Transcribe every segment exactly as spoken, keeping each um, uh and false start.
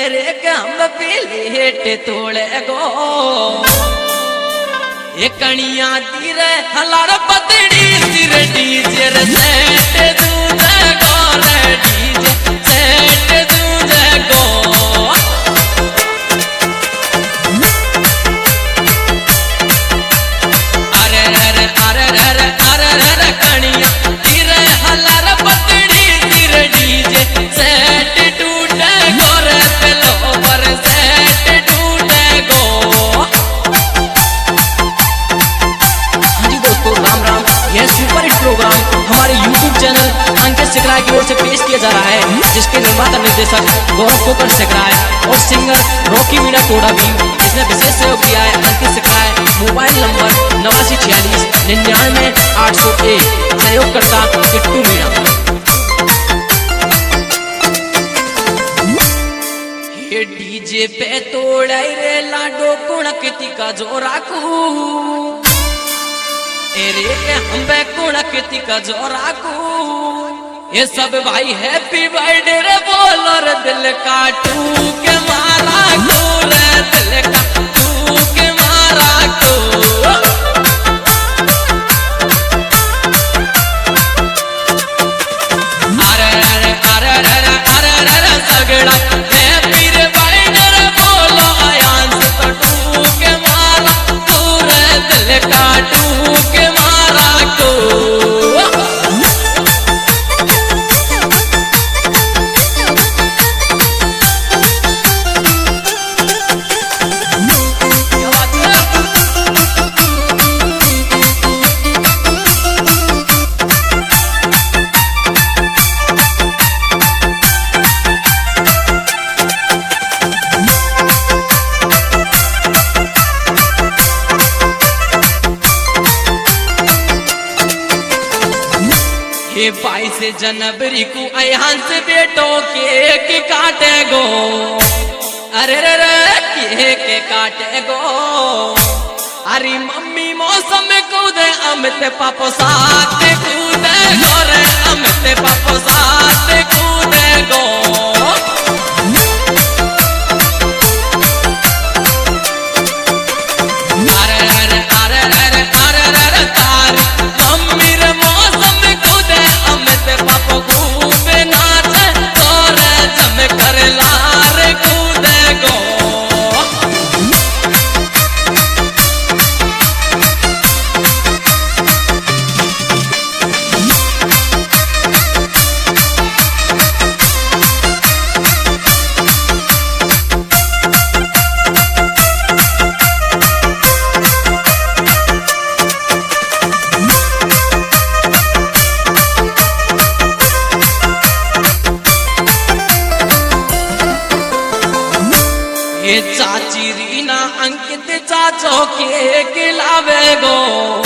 रे के हम प्लेट तोड़े गो ये कणिया तीरे हलार पतड़ी सिर डीजे रे सेट दूध गो रे डीजे सेट दूध गो हमारे यूट्यूब चैनल अंकित सिकराय की ओर से पेश किया जा रहा है, जिसके निर्माता निर्देशक गौरव कोकर सिकराय और सिंगर रॉकी मीणा कोड़ा भी, इसने विशेष सहयोग किया है अंकित सिकराय। मोबाइल नंबर नवासी छियालीस निन्यानवे आठ सौ एक, सहयोगकर्ता किट्टू मीणा। ये डीजे पे तोड़े रे लाडो कुणकती का जोरा को एरे के हम कुणकती का जोरा को ये सब भाई हैप्पी बर्थडे रे बोलो रे दिल काटू के मारा को रे दिल काटू के मारा को अरे अरे अरे अरे अरे अरे सगड़ा हैप्पी रे बर्थडे रे बोलो आयान से काटू के मारा को रे दिल काटू के मारा को बाईस जनवरी को अहान से बेटो केक काटे गो अरे रे रे केक काटे गो अरे मम्मी मौसम कूदे अमित पापो साथ कूदे गो रे अमित पापो साथ कूदे गो अरे अरे अरे अरे अरे अरे तारी मम्मी रे मौसम अमित पापो खूबे नाचे और जम कर लार कूदे गो ये चाची रीना अंकित चाचो के खिलावे गो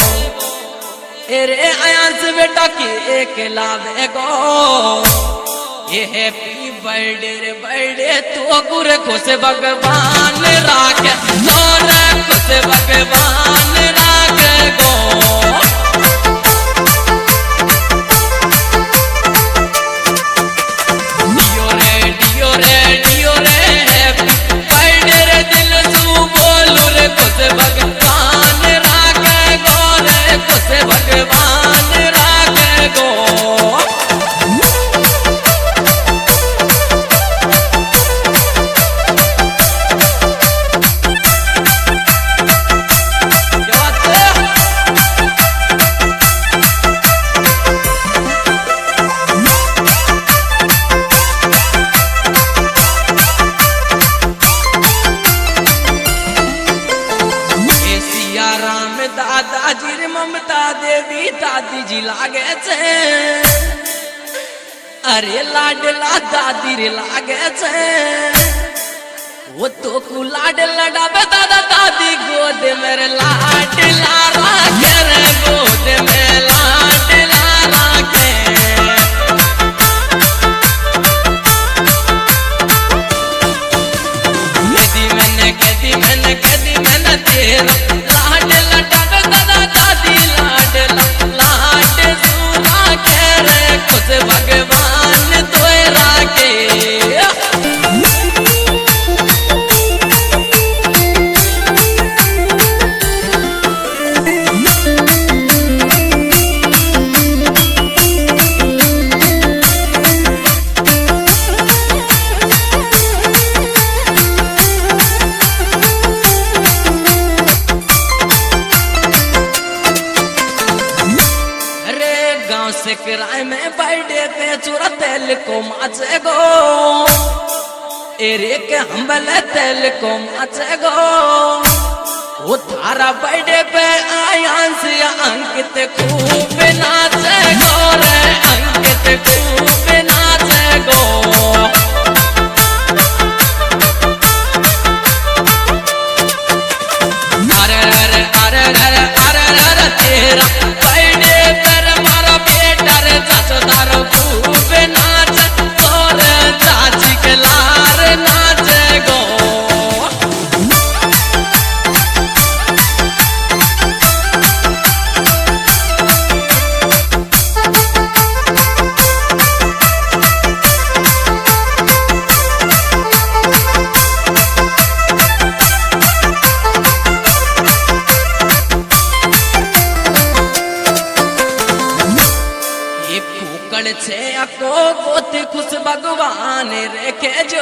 एरे आयांस बेटा के खिलावे गो ये हैप्पी बर्थडे रे बर्थडे तो गुर खुश भगवान राखे और खुश भगवान राखे गो डियो रे डियो रे डियो रे भगवान राखे गो रे खुश भगवान राखे गो दादाजी रे ममता देवी दादी जी लागे छे अरे लाडला दादी रे लागे छे वो तो को लाड लडावे दादा दादी गोद मेरे लाडला राखे रे गोद में लाडला राखे कदी मैंने कदी मैंने कदी मैंने तेरा लाड लडावे दादा दादी लाडला लाड सुना के रे खुश भगवान तोय राखे ससुराल में बर्थडे पे चूरा तेल को माचे गो एरे के हमले तेल को माचे गो वो थारा बर्थडे पे आयांस या अंकित खूब नाचे गो रे अंकित खूब नाचे गो अरे अरे अरे अरे अरे अरे तेरा बर्थडे पर मारा बेटा रे चाचदार खूब नाच और चाची के लार नाचे गो छे अको गोती खुश भगवान रेखे जो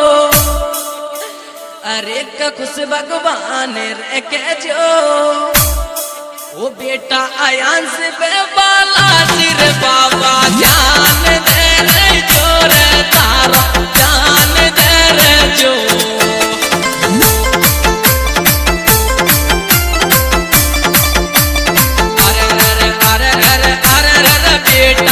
अरे का खुश भगवान रेखे जो वो बेटा आयांस पे बाला सिर बाबा ध्यान दे रे जो रे तारा ध्यान दे रे जो अरे अरे अरे अरे अरे अरे बेटा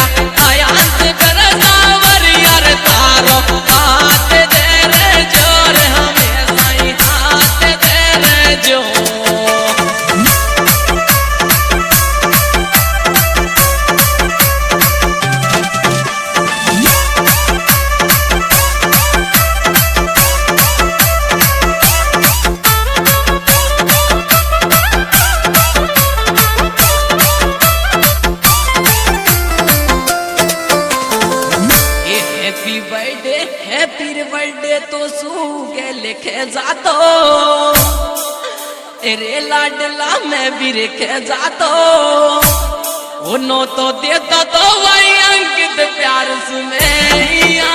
बर्थडे तो सूगे लिखे जातो एरे लाडला में भी लिखे जातो वो नो तो देता तो वही अंकित प्यार सुने